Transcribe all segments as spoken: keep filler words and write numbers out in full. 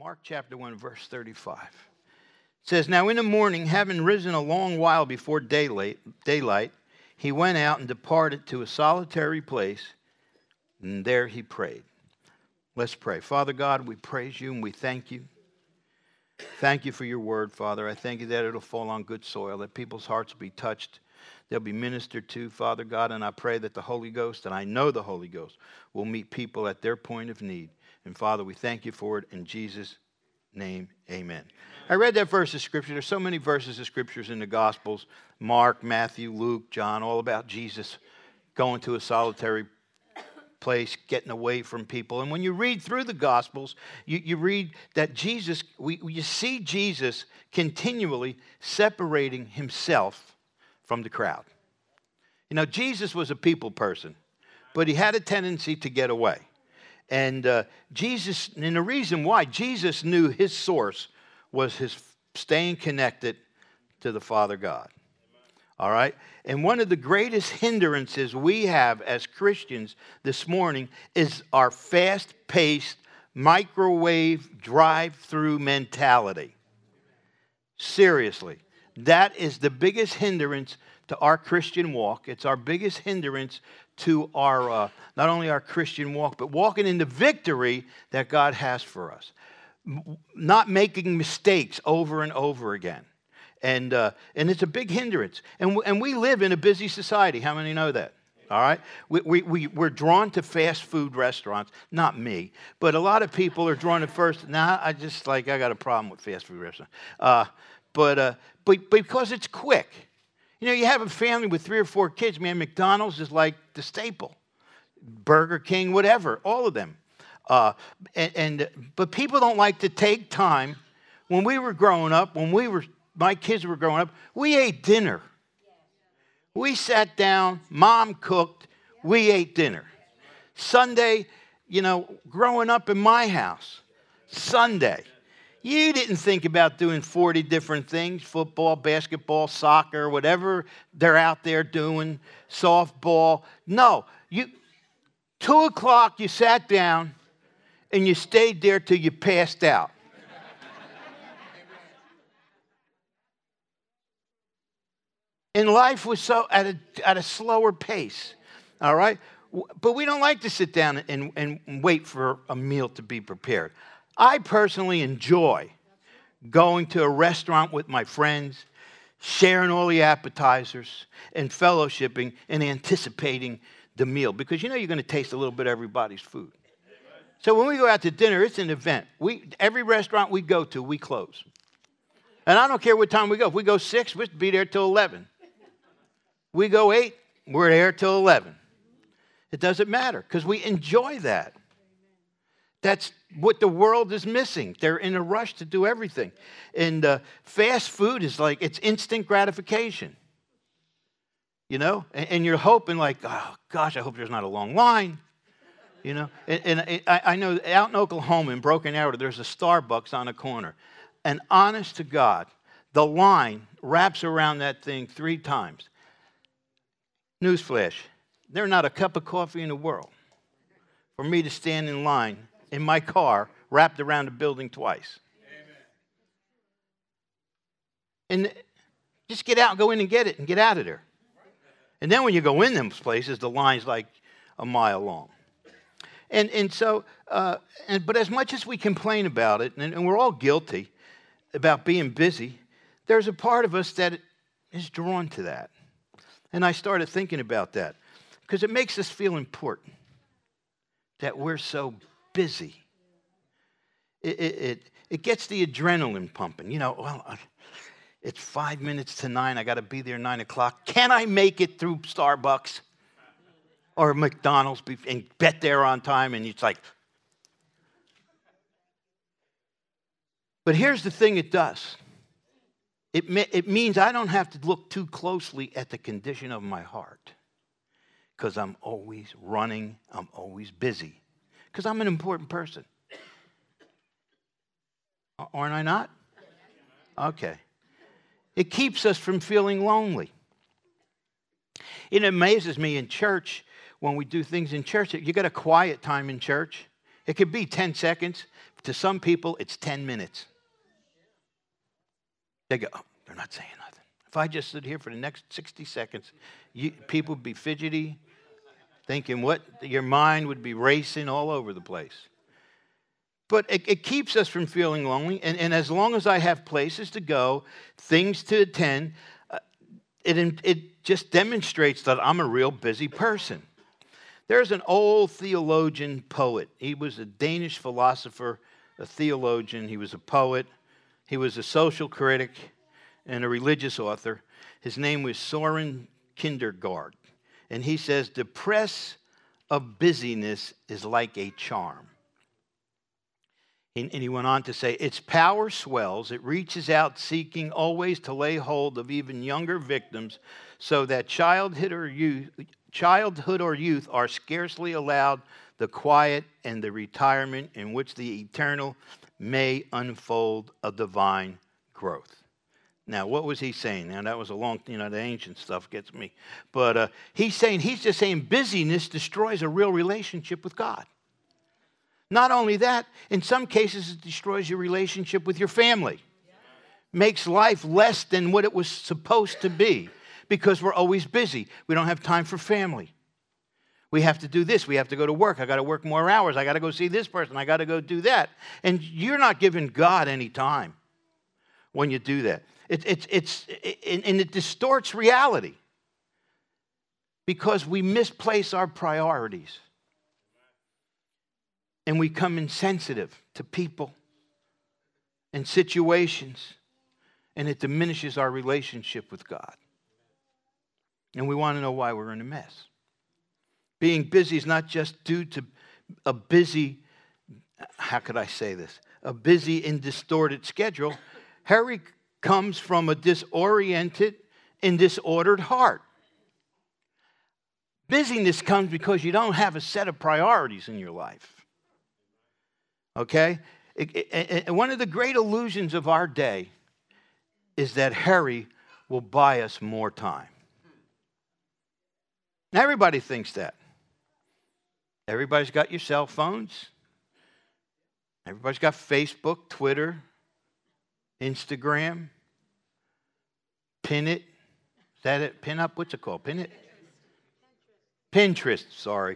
Mark chapter one, verse thirty-five. It says, "Now in the morning, having risen a long while before daylight, daylight, he went out and departed to a solitary place, and there he prayed." Let's pray. Father God, we praise you and we thank you. Thank you for your word, Father. I thank you that it'll fall on good soil, that people's hearts will be touched. They'll be ministered to, Father God, and I pray that the Holy Ghost, and I know the Holy Ghost, will meet people at their point of need. And Father, we thank you for it in Jesus' name, amen. I read that verse of Scripture. There's so many verses of Scriptures in the Gospels, Mark, Matthew, Luke, John, all about Jesus going to a solitary place, getting away from people. And when you read through the Gospels, you, you read that Jesus, we, you see Jesus continually separating himself from the crowd. You know, Jesus was a people person, but he had a tendency to get away. And uh, Jesus, and the reason why, Jesus knew his source was his staying connected to the Father God. All right? And one of the greatest hindrances we have as Christians this morning is our fast-paced, microwave, drive-through mentality. Seriously. That is the biggest hindrance to our Christian walk. It's our biggest hindrance to our, uh, not only our Christian walk, but walking in the victory that God has for us. M- not making mistakes over and over again. And uh, and it's a big hindrance. And, w- and we live in a busy society. How many know that? All right? We, we, we, we're drawn to fast food restaurants. Not me. But a lot of people are drawn to first. Nah, I just like, I got a problem with fast food restaurants. Uh, but, uh, but because it's quick. You know, you have a family with three or four kids, man, McDonald's is like the staple. Burger King, whatever, all of them. Uh, and, and But people don't like to take time. When we were growing up, when we were, my kids were growing up, we ate dinner. We sat down, mom cooked, we ate dinner. Sunday, you know, growing up in my house, Sunday, you didn't think about doing forty different things, football, basketball, soccer, whatever they're out there doing, softball. No, you, two o'clock you sat down and you stayed there till you passed out. And life was so at a, at a slower pace, all right? But we don't like to sit down and, and wait for a meal to be prepared. I personally enjoy going to a restaurant with my friends, sharing all the appetizers, and fellowshipping and anticipating the meal. Because you know you're going to taste a little bit of everybody's food. So when we go out to dinner, it's an event. We Every restaurant we go to, we close. And I don't care what time we go. If we go six, we'll be there till eleven. We go eight, we're there till eleven. It doesn't matter because we enjoy that. That's what the world is missing. They're in a rush to do everything. And uh, fast food is like, it's instant gratification. You know? And, and you're hoping like, oh, gosh, I hope there's not a long line. You know? And, and I, I know out in Oklahoma, in Broken Arrow, there's a Starbucks on the corner. And honest to God, the line wraps around that thing three times. Newsflash, there's not a cup of coffee in the world for me to stand in line in my car wrapped around the building twice. Amen. And just get out and go in and get it and get out of there. And then when you go in those places, the line's like a mile long. And and so, uh, and but as much as we complain about it, and, and we're all guilty about being busy, there's a part of us that is drawn to that. And I started thinking about that because it makes us feel important that we're so busy. It, it, it, it gets the adrenaline pumping. You know, well, it's five minutes to nine. I got to be there nine o'clock. Can I make it through Starbucks or McDonald's and get there on time? And it's like, but here's the thing it does. It, it means I don't have to look too closely at the condition of my heart because I'm always running. I'm always busy because I'm an important person. Aren't I not? Okay. It keeps us from feeling lonely. It amazes me in church when we do things in church. You got a quiet time in church. It could be ten seconds. To some people, it's ten minutes. They go, oh, they're not saying nothing. If I just sit here for the next sixty seconds, you, people would be fidgety, thinking what? Your mind would be racing all over the place. But it, it keeps us from feeling lonely. And, and as long as I have places to go, things to attend, uh, it, it just demonstrates that I'm a real busy person. There's an old theologian poet. He was a Danish philosopher, a theologian. He was a poet. He was a social critic and a religious author. His name was Soren Kierkegaard. And he says, the press of busyness is like a charm. And he went on to say, its power swells. It reaches out seeking always to lay hold of even younger victims so that childhood or youth, childhood or youth are scarcely allowed the quiet and the retirement in which the eternal may unfold a divine growth. Now, what was he saying? Now, that was a long, you know, the ancient stuff gets me. But uh, he's saying, he's just saying busyness destroys a real relationship with God. Not only that, in some cases, it destroys your relationship with your family. Makes life less than what it was supposed to be because we're always busy. We don't have time for family. We have to do this. We have to go to work. I got to work more hours. I got to go see this person. I got to go do that. And you're not giving God any time when you do that. It, it, it's, it, and it distorts reality because we misplace our priorities. And we become insensitive to people and situations, and it diminishes our relationship with God. And we want to know why we're in a mess. Being busy is not just due to a busy, how could I say this, a busy and distorted schedule. Hurry comes from a disoriented and disordered heart. Busyness comes because you don't have a set of priorities in your life. Okay? It, it, it, one of the great illusions of our day is that hurry will buy us more time. Now, everybody thinks that. Everybody's got your cell phones. Everybody's got Facebook, Twitter, Instagram. Pin it. Is that it? Pin up? What's it called? Pin it? Pinterest, sorry.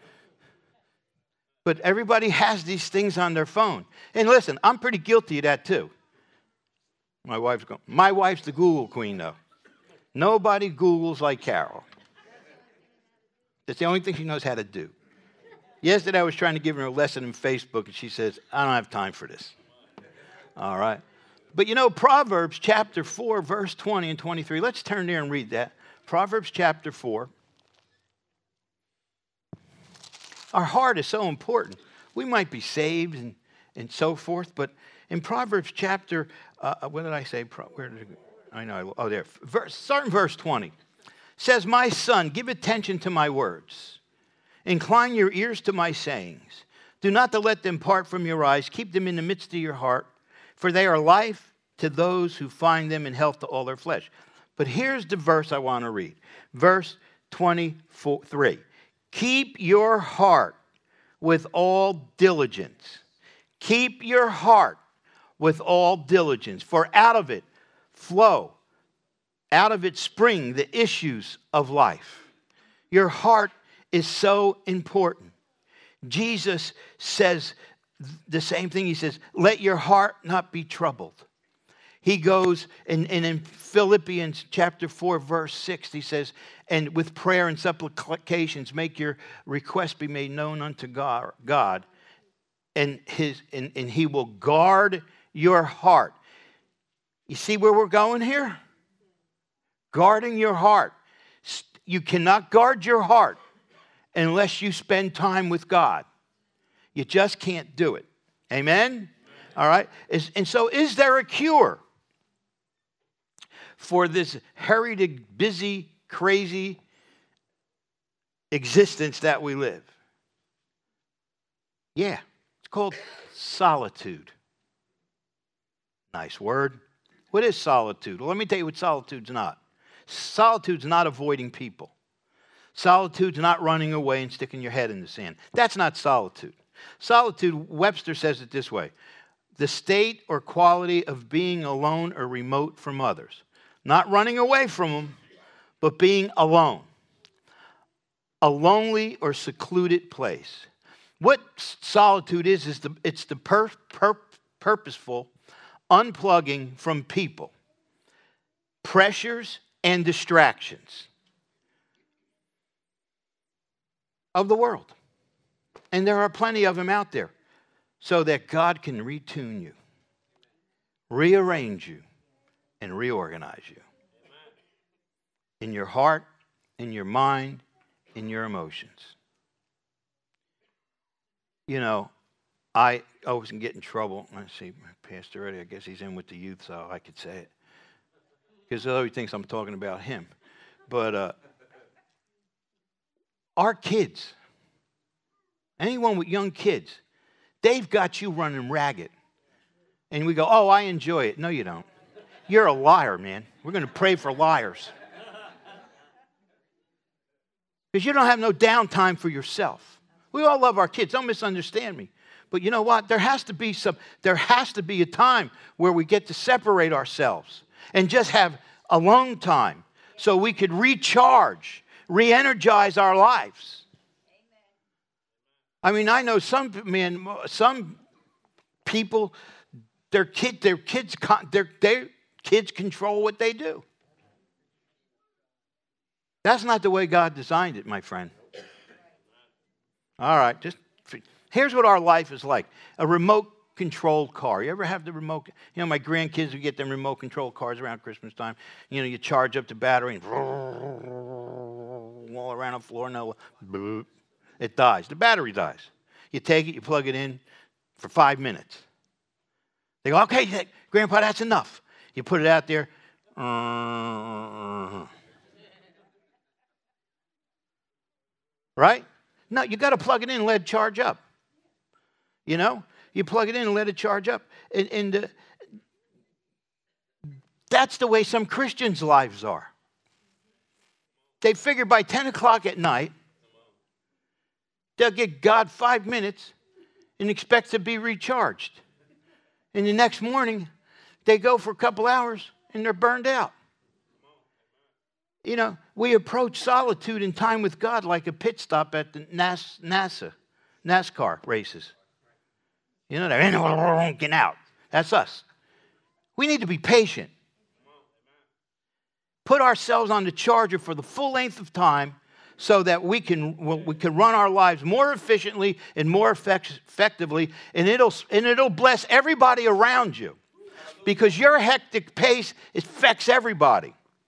But everybody has these things on their phone. And listen, I'm pretty guilty of that too. My wife's going, my wife's the Google queen though. Nobody Googles like Carol. That's the only thing she knows how to do. Yesterday I was trying to give her a lesson in Facebook and she says, I don't have time for this. All right. But you know, Proverbs chapter four, verse twenty and twenty-three. Let's turn there and read that. Proverbs chapter four. Our heart is so important. We might be saved and, and so forth, but in Proverbs chapter, uh, what did I say? Where did it go? I know. Oh, there. Verse, start in verse twenty. It says, my son, give attention to my words. Incline your ears to my sayings. Do not to let them part from your eyes. Keep them in the midst of your heart, for they are life to those who find them and health to all their flesh. But here's the verse I want to read. Verse twenty-three. Keep your heart with all diligence. Keep your heart with all diligence, for out of it flow, out of it spring the issues of life. Your heart is so important. Jesus says the same thing. He says, let your heart not be troubled. He goes, and, and in Philippians chapter four, verse six, he says, and with prayer and supplications, make your request be made known unto God, God and, his, and, and he will guard your heart. You see where we're going here? Guarding your heart. You cannot guard your heart unless you spend time with God. You just can't do it. Amen? All right? And so is there a cure for this hurried, busy, crazy existence that we live? Yeah, it's called solitude. Nice word. What is solitude? Well, let me tell you what solitude's not. Solitude's not avoiding people. Solitude's not running away and sticking your head in the sand. That's not solitude. Solitude, Webster says it this way: the state or quality of being alone or remote from others. Not running away from them, but being alone. A lonely or secluded place. What solitude is, is the, it's the pur- pur- purposeful unplugging from people, pressures, and distractions of the world. And there are plenty of them out there, so that God can retune you, rearrange you, and reorganize you in your heart, in your mind, in your emotions. You know, I always can get in trouble. I see Pastor Eddie, I guess he's in with the youth, so I could say it. Because he thinks I'm talking about him. But uh, our kids, anyone with young kids, they've got you running ragged. And we go, oh, I enjoy it. No, you don't. You're a liar, man. We're going to pray for liars. Because you don't have no downtime for yourself. We all love our kids. Don't misunderstand me. But you know what? There has to be some, there has to be a time where we get to separate ourselves and just have alone time so we could recharge, re-energize our lives. I mean, I know some man, some people, their kid, their kids, their, their kids control what they do. That's not the way God designed it, my friend. All right, just here's what our life is like. A remote-controlled car. You ever have the remote? You know, my grandkids would get them remote-controlled cars around Christmas time. You know, you charge up the battery and all around the floor, no, it dies. The battery dies. You take it, you plug it in for five minutes. They go, okay, Grandpa, that's enough. You put it out there. Right? No, you got to plug it in and let it charge up. You know? You plug it in and let it charge up. And, and uh, that's the way some Christians' lives are. They figure by ten o'clock at night, they'll get God five minutes and expect to be recharged. And the next morning, they go for a couple hours and they're burned out. You know, we approach solitude and time with God like a pit stop at the NASA, NASCAR races. You know, they're getting out. That's us. We need to be patient. Put ourselves on the charger for the full length of time so that we can we can run our lives more efficiently and more effect- effectively, and it'll and it'll bless everybody around you, because your hectic pace affects everybody.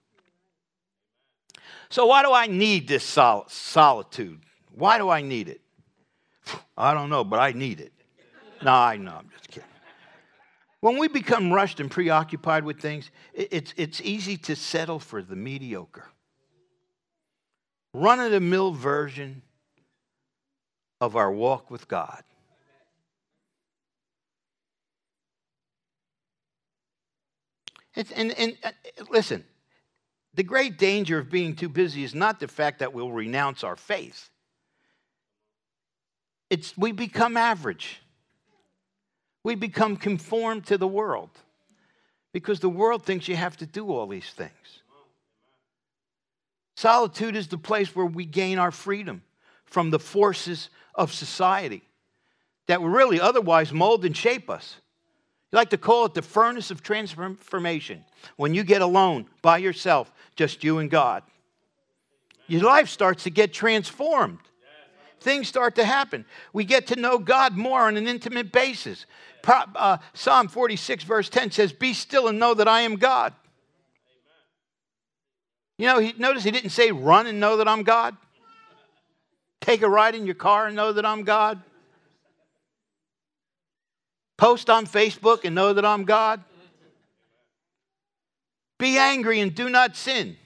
So why do I need this sol- solitude? Why do I need it? I don't know, but I need it. No, I know. I'm just kidding. When we become rushed and preoccupied with things, it's, it's easy to settle for the mediocre. Run-of-the-mill version of our walk with God. It's, and, and uh, listen, the great danger of being too busy is not the fact that we'll renounce our faith. It's we become average. We become conformed to the world because the world thinks you have to do all these things. Solitude is the place where we gain our freedom from the forces of society that will really otherwise mold and shape us. You like to call it the furnace of transformation. When you get alone by yourself, just you and God, your life starts to get transformed. Things start to happen. We get to know God more on an intimate basis. Pro, uh, Psalm forty-six verse ten says, "Be still and know that I am God." You know, he, notice he didn't say run and know that I'm God. Take a ride in your car and know that I'm God. Post on Facebook and know that I'm God. Be angry and do not sin.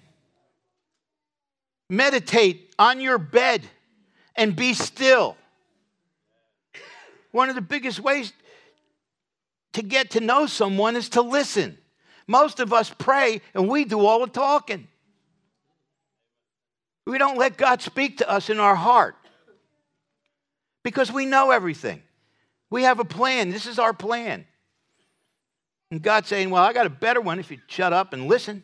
Meditate on your bed and be still. One of the biggest ways to get to know someone is to listen. Most of us pray and we do all the talking. We don't let God speak to us in our heart. because we know everything. We have a plan. This is our plan. And God's saying, well, I got a better one if you shut up and listen.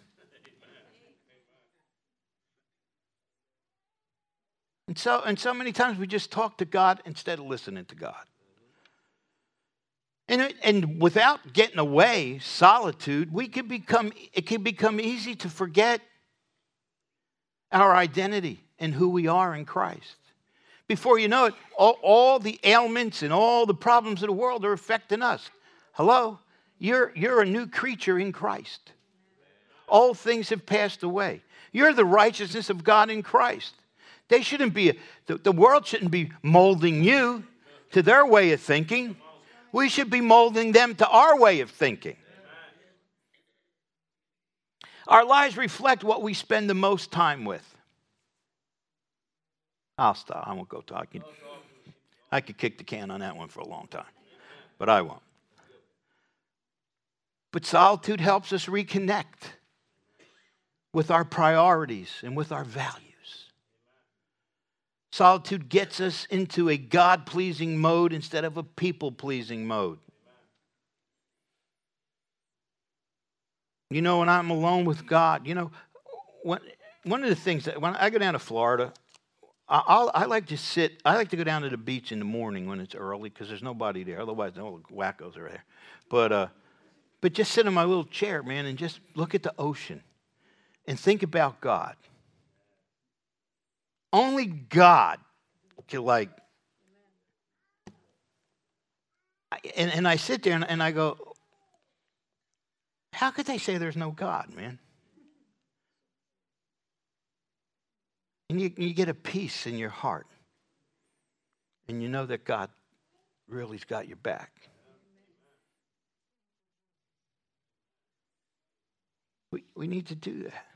And so, and so many times we just talk to God instead of listening to God. And, and without getting away, solitude, we can become, it can become easy to forget our identity and who we are in Christ. Before you know it, all, all the ailments and all the problems of the world are affecting us. Hello? You're, you're a new creature in Christ. All things have passed away. You're the righteousness of God in Christ. They shouldn't be, the, the world shouldn't be molding you to their way of thinking. We should be molding them to our way of thinking. Our lives reflect what we spend the most time with. I'll stop. I won't go talking. I could kick the can on that one for a long time, but I won't. But solitude helps us reconnect with our priorities and with our values. Solitude gets us into a God-pleasing mode instead of a people-pleasing mode. You know, when I'm alone with God, you know, when, one of the things that when I go down to Florida, I, I'll, I like to sit, I like to go down to the beach in the morning when it's early because there's nobody there. Otherwise, all the wackos are there. But, uh, but just sit in my little chair, man, and just look at the ocean and think about God. Only God can, like, and, and I sit there and, and I go, how could they say there's no God, man? And you, you get a peace in your heart. And you know that God really's got your back. We, we need to do that.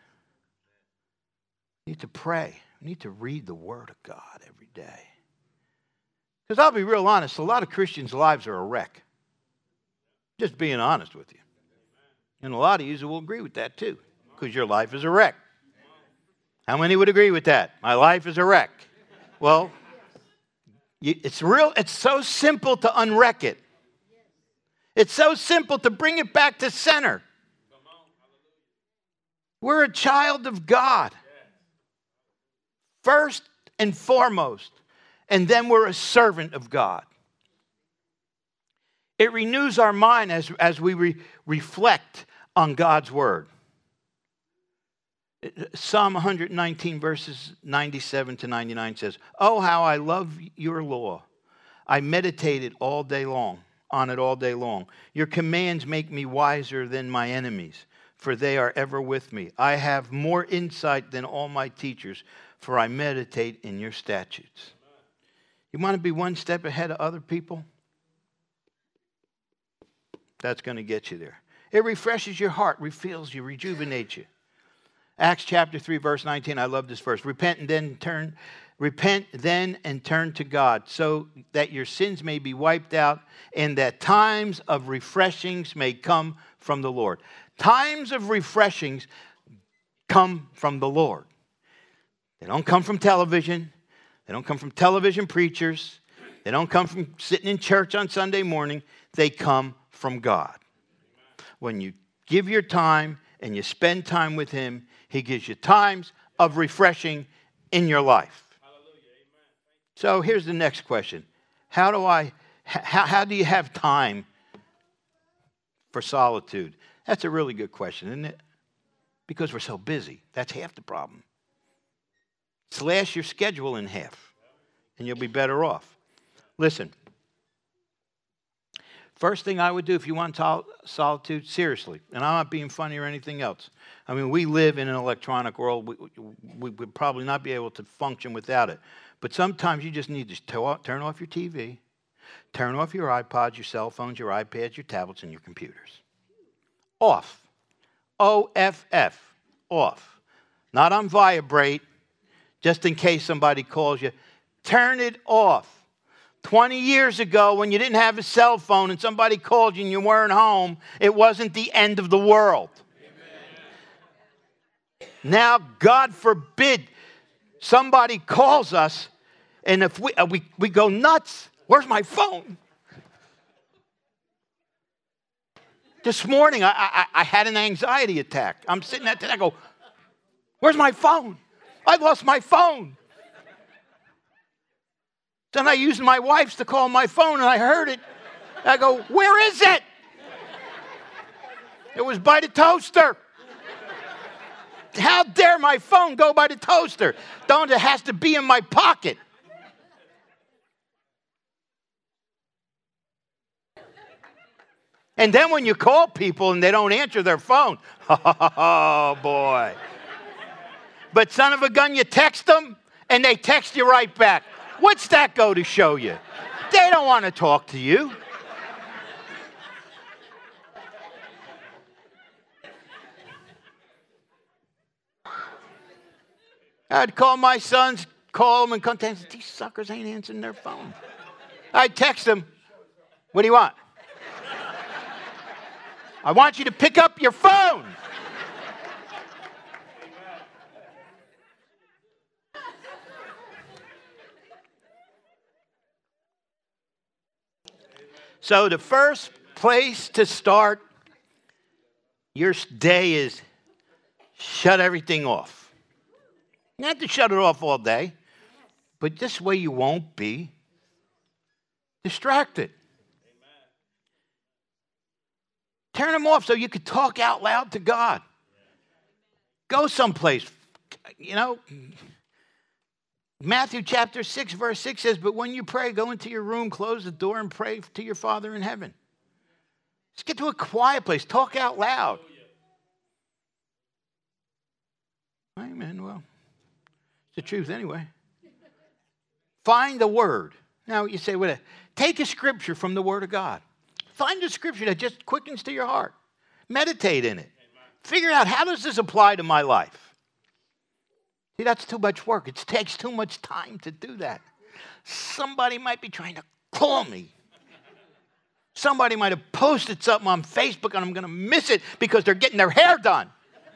We need to pray. We need to read the Word of God every day. Because I'll be real honest, a lot of Christians' lives are a wreck. Just being honest with you. And a lot of you will agree with that too, because your life is a wreck. How many would agree with that? My life is a wreck. Well, you, it's real. It's so simple to unwreck it. It's so simple to bring it back to center. We're a child of God. First and foremost. And then we're a servant of God. It renews our mind as, as we re, reflect on God's word. Psalm one nineteen verses ninety-seven to ninety-nine says, "Oh, how I love your law. I meditate it all day long, on it all day long. Your commands make me wiser than my enemies, for they are ever with me. I have more insight than all my teachers, for I meditate in your statutes." You want to be one step ahead of other people? That's going to get you there. It refreshes your heart, refills you, rejuvenates you. Acts chapter three, verse nineteen, I love this verse. Repent and then turn, repent then and turn to God, so that your sins may be wiped out, and that times of refreshings may come from the Lord. Times of refreshings come from the Lord. They don't come from television. They don't come from television preachers. They don't come from sitting in church on Sunday morning. They come from God. When you give your time and you spend time with Him, He gives you times of refreshing in your life. So here's the next question. How do I, how, how do you have time for solitude? That's a really good question, isn't it? Because we're so busy. That's half the problem. Slash your schedule in half, and you'll be better off. Listen. First thing I would do if you want sol- solitude, seriously, and I'm not being funny or anything else. I mean, we live in an electronic world. We, we would probably not be able to function without it. But sometimes you just need to t- turn off your T V, turn off your iPods, your cell phones, your iPads, your tablets, and your computers. Off. O F F. Off. Not on vibrate, just in case somebody calls you. Turn it off. twenty years ago, when you didn't have a cell phone and somebody called you and you weren't home, it wasn't the end of the world. Amen. Now, God forbid, somebody calls us, And if we, uh, we, we go nuts, where's my phone? This morning, I, I, I had an anxiety attack. I'm sitting at that, I go, where's my phone? I lost my phone. Then I used my wife's to call my phone, and I heard it. I go, where is it? It was by the toaster. How dare my phone go by the toaster? Don't, it has to be in my pocket. And then when you call people and they don't answer their phone, oh boy. But son of a gun, you text them and they text you right back. What's that go to show you? They don't want to talk to you. I'd call my sons, call them and come to these suckers ain't answering their phone. I'd text them, what do you want? I want you to pick up your phone. So the first place to start your day is shut everything off. You don't have to shut it off all day, but this way you won't be distracted. Turn them off so you could talk out loud to God. Go someplace. You know, Matthew chapter six, verse six says, but when you pray, go into your room, close the door, and pray to your Father in heaven. Just get to a quiet place. Talk out loud. Amen. Well, it's the truth anyway. Find the word. Now, you say, well, take a scripture from the Word of God. Find a scripture that just quickens to your heart. Meditate in it. Figure out, how does this apply to my life? See, that's too much work. It takes too much time to do that. Somebody might be trying to call me. Somebody might have posted something on Facebook and I'm going to miss it because they're getting their hair done.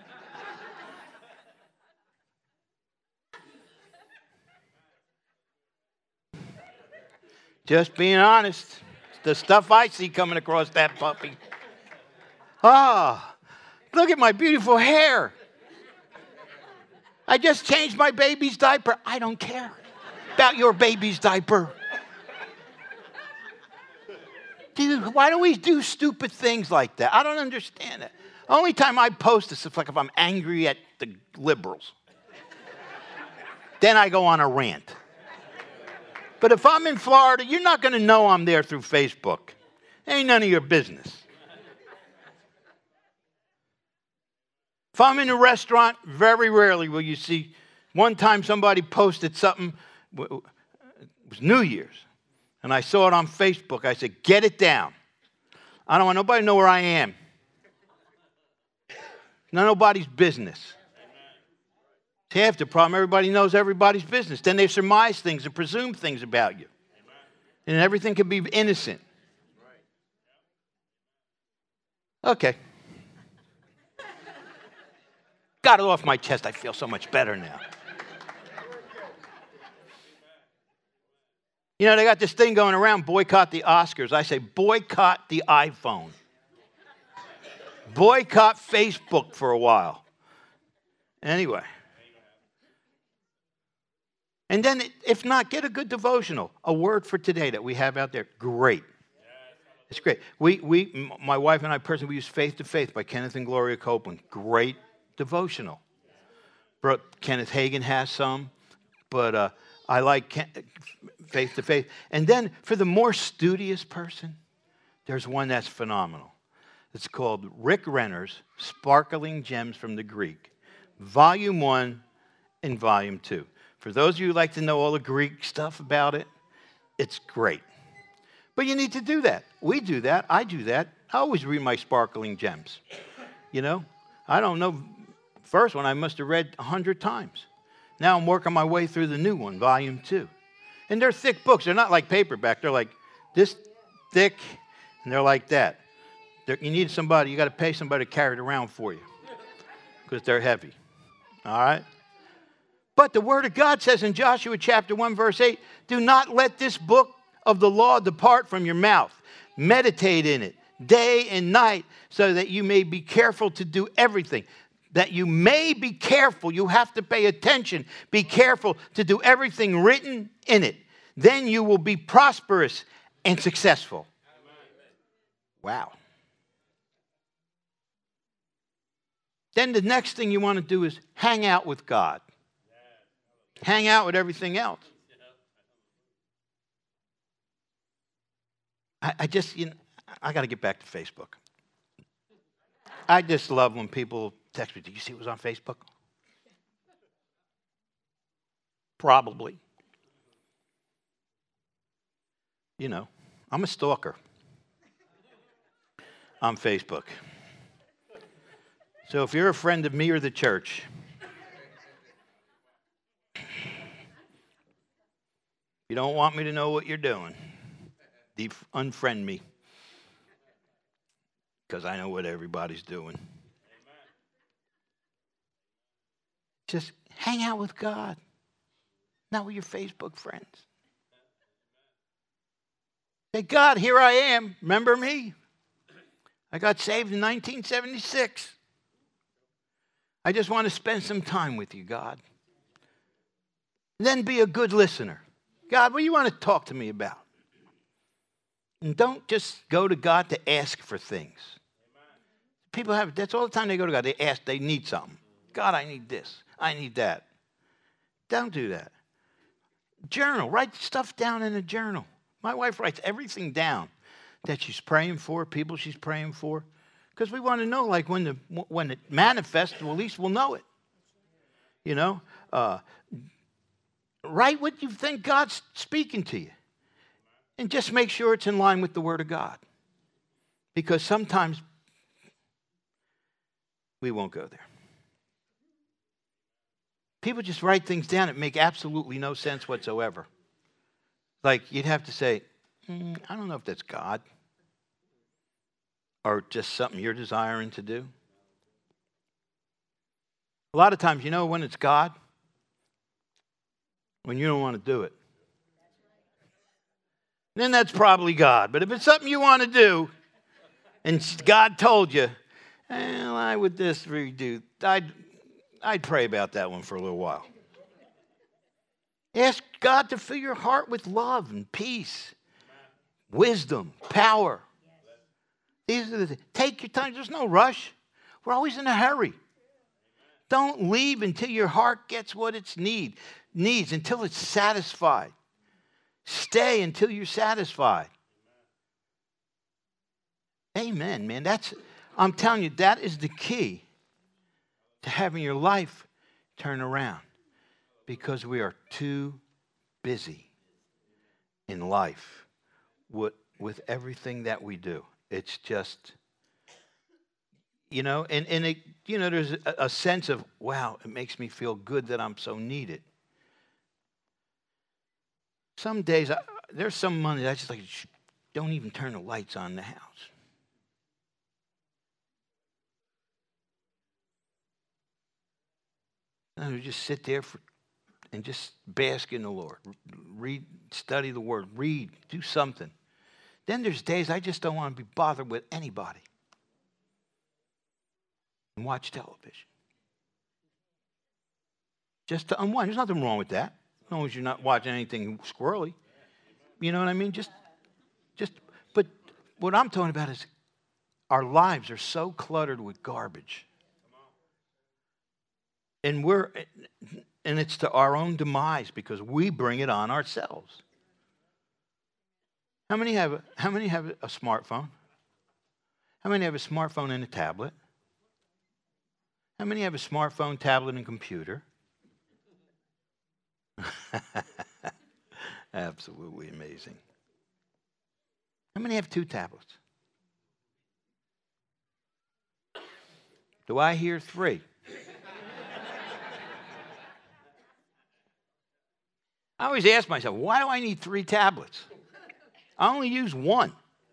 Just being honest. The stuff I see coming across that puppy. Ah, look at my beautiful hair. I just changed my baby's diaper. I don't care about your baby's diaper. Dude, why do we do stupid things like that? I don't understand it. The only time I post this is like if I'm angry at the liberals. Then I go on a rant. But if I'm in Florida, you're not going to know I'm there through Facebook. Ain't none of your business. If I'm in a restaurant, very rarely will you see. One time somebody posted something, it was New Year's, and I saw it on Facebook. I said, get it down. I don't want nobody to know where I am. It's not nobody's business. It's half the problem. Everybody knows everybody's business. Then they surmise things and presume things about you. And everything can be innocent. Okay. Got it off my chest. I feel so much better now. You know, they got this thing going around, boycott the Oscars. I say, boycott the iPhone. Boycott Facebook for a while. Anyway. And then, if not, get a good devotional. A word for today that we have out there. Great. It's great. We, we, my wife and I personally, we use Faith to Faith by Kenneth and Gloria Copeland. Great devotional. Kenneth Hagin has some, but uh, I like Ken, Faith to Faith. And then, for the more studious person, there's one that's phenomenal. It's called Rick Renner's Sparkling Gems from the Greek, Volume one and Volume two. For those of you who like to know all the Greek stuff about it, it's great. But you need to do that. We do that. I do that. I always read my Sparkling Gems. You know, I don't know. First one I must have read a hundred times. Now I'm working my way through the new one, Volume two. And they're thick books. They're not like paperback. They're like this thick, and they're like that. They're, you need somebody, you got to pay somebody to carry it around for you because they're heavy. All right? But the Word of God says in Joshua chapter one, verse eight, do not let this book of the law depart from your mouth. Meditate in it day and night so that you may be careful to do everything. That you may be careful. You have to pay attention. Be careful to do everything written in it. Then you will be prosperous and successful. Wow. Then the next thing you want to do is hang out with God. Hang out with everything else. I, I just, you know, I got to get back to Facebook. I just love when people text me, did you see what was on Facebook? Probably. You know, I'm a stalker on Facebook. So if you're a friend of me or the church, you don't want me to know what you're doing, def- unfriend me, because I know what everybody's doing. Amen. Just hang out with God, not with your Facebook friends. Say, God, here I am. Remember me? I got saved in nineteen seventy-six. I just want to spend some time with you, God. Then be a good listener. God, what do you want to talk to me about? And don't just go to God to ask for things. People have, that's all the time they go to God. They ask, they need something. God, I need this. I need that. Don't do that. Journal. Write stuff down in a journal. My wife writes everything down that she's praying for, people she's praying for. Because we want to know, like, when, the, when it manifests, well, at least we'll know it. You know? Uh, write what you think God's speaking to you. And just make sure it's in line with the Word of God. Because sometimes we won't go there. People just write things down that make absolutely no sense whatsoever. Like, you'd have to say, mm, I don't know if that's God. Or just something you're desiring to do. A lot of times, you know when it's God? When you don't want to do it. Then that's probably God. But if it's something you want to do, and God told you, well, I would this redo, I'd, I'd pray about that one for a little while. Ask God to fill your heart with love and peace, wisdom, power. These are the, take your time. There's no rush. We're always in a hurry. Don't leave until your heart gets what it need, needs, until it's satisfied. Stay until you're satisfied. Amen, man. That's, I'm telling you, that is the key to having your life turn around. Because we are too busy in life with, with everything that we do. It's just, you know, and, and it, you know, there's a, a sense of, wow, it makes me feel good that I'm so needed. Some days, I, there's some Mondays I just like, don't even turn the lights on in the house. I just sit there for, and just bask in the Lord. Read, study the Word, read, do something. Then there's days I just don't want to be bothered with anybody. And watch television. Just to unwind. There's nothing wrong with that. As long as you're not watching anything squirrely. You know what I mean? Just, just, but what I'm talking about is our lives are so cluttered with garbage. And we're, and it's to our own demise because we bring it on ourselves. How many have, how many have a smartphone? How many have a smartphone and a tablet? How many have a smartphone, tablet, and computer? Absolutely amazing. How many have two tablets? Do I hear three? I always ask myself, why do I need three tablets? I only use one.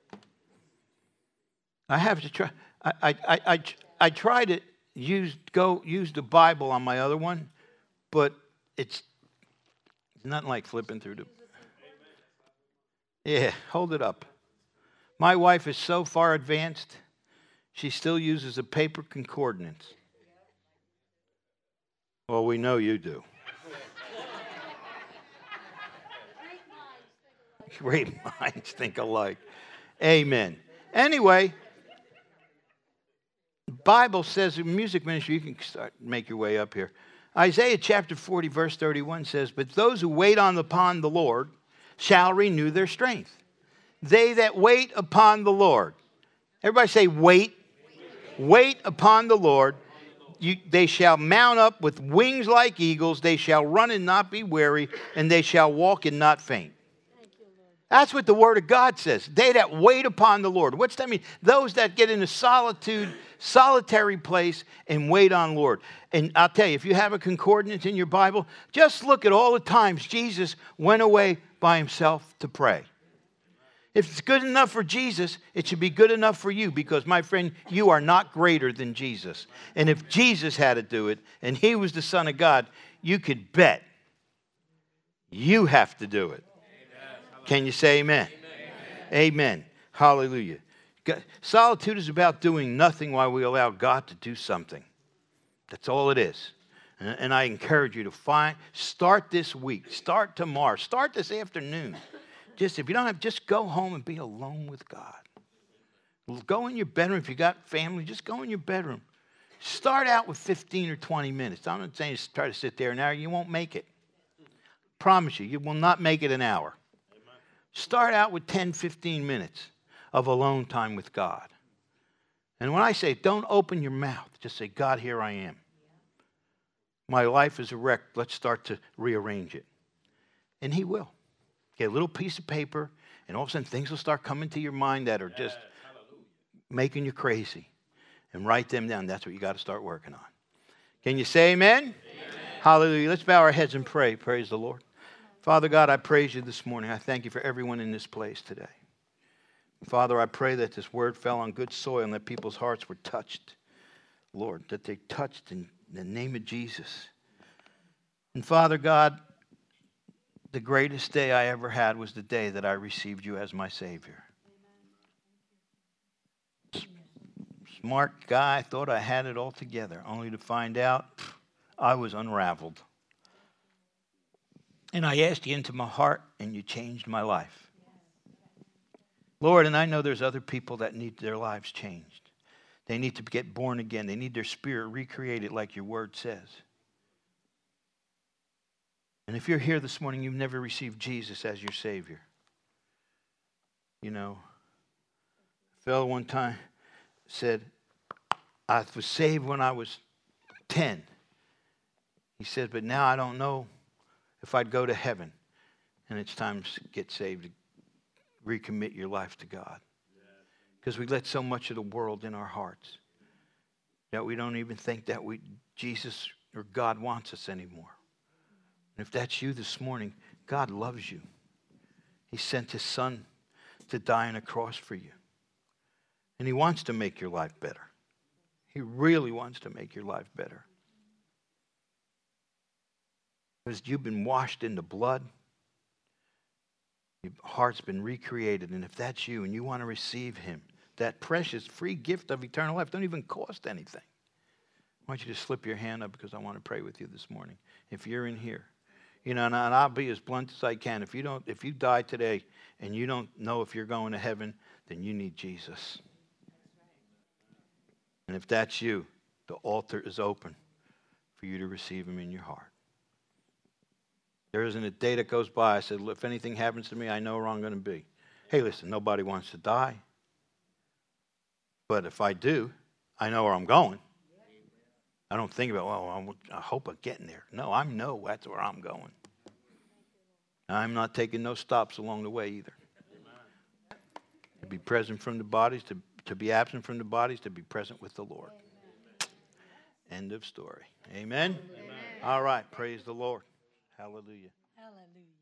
I have to try. I I I I, I try to use go use the Bible on my other one, but it's nothing like flipping through the... Yeah, hold it up. My wife is so far advanced, she still uses a paper concordance. Well, we know you do. Great minds think alike. Amen. Anyway, the Bible says in music ministry, you can start make your way up here. Isaiah chapter forty, verse thirty-one says, "But those who wait on upon the Lord shall renew their strength. They that wait upon the Lord." Everybody say, wait. Wait upon the Lord. You, they shall mount up with wings like eagles. They shall run and not be weary, and they shall walk and not faint. That's what the Word of God says. They that wait upon the Lord. What's that mean? Those that get in a solitude, solitary place and wait on Lord. And I'll tell you, if you have a concordance in your Bible, just look at all the times Jesus went away by himself to pray. If it's good enough for Jesus, it should be good enough for you because, my friend, you are not greater than Jesus. And if Jesus had to do it and he was the Son of God, you could bet you have to do it. Can you say amen? Amen. Amen. Hallelujah. Solitude is about doing nothing while we allow God to do something. That's all it is. And I encourage you to find, start this week, start tomorrow, start this afternoon. Just if you don't have, just go home and be alone with God. Go in your bedroom. If you got family, just go in your bedroom. Start out with fifteen or twenty minutes. I'm not saying try to sit there an hour. You won't make it. Promise you, you will not make it an hour. Start out with ten, fifteen minutes of alone time with God. And when I say don't open your mouth, just say, God, here I am. My life is a wreck. Let's start to rearrange it. And he will. Get a little piece of paper, and all of a sudden things will start coming to your mind that are just making you crazy. And write them down. That's what you got to start working on. Can you say amen? Amen? Hallelujah. Let's bow our heads and pray. Praise the Lord. Father God, I praise you this morning. I thank you for everyone in this place today. Father, I pray that this word fell on good soil and that people's hearts were touched. Lord, that they touched in the name of Jesus. And Father God, the greatest day I ever had was the day that I received you as my Savior. Smart guy, thought I had it all together, only to find out I was unraveled. And I asked you into my heart, and you changed my life. Lord, and I know there's other people that need their lives changed. They need to get born again. They need their spirit recreated like your word says. And if you're here this morning, you've never received Jesus as your Savior. You know, a fellow one time said, I was saved when I was ten. He said, but now I don't know if I'd go to heaven. And it's time to get saved, to recommit your life to God. Because we let so much of the world in our hearts that we don't even think that we Jesus or God wants us anymore. And if that's you this morning, God loves you. He sent his son to die on a cross for you. And he wants to make your life better. He really wants to make your life better. Because you've been washed in the blood. Your heart's been recreated. And if that's you and you want to receive him, that precious free gift of eternal life, don't even cost anything. I want you to slip your hand up because I want to pray with you this morning. If you're in here, you know, and I'll be as blunt as I can. If you don't, if you die today and you don't know if you're going to heaven, then you need Jesus. And if that's you, the altar is open for you to receive him in your heart. There isn't a day that goes by. I said, if anything happens to me, I know where I'm going to be. Hey, listen, nobody wants to die. But if I do, I know where I'm going. I don't think about, well, I hope I'm getting there. No, I know that's where I'm going. I'm not taking no stops along the way either. To be present from the bodies, to, to be absent from the bodies, to be present with the Lord. End of story. Amen? Amen. All right. Praise the Lord. Hallelujah. Hallelujah.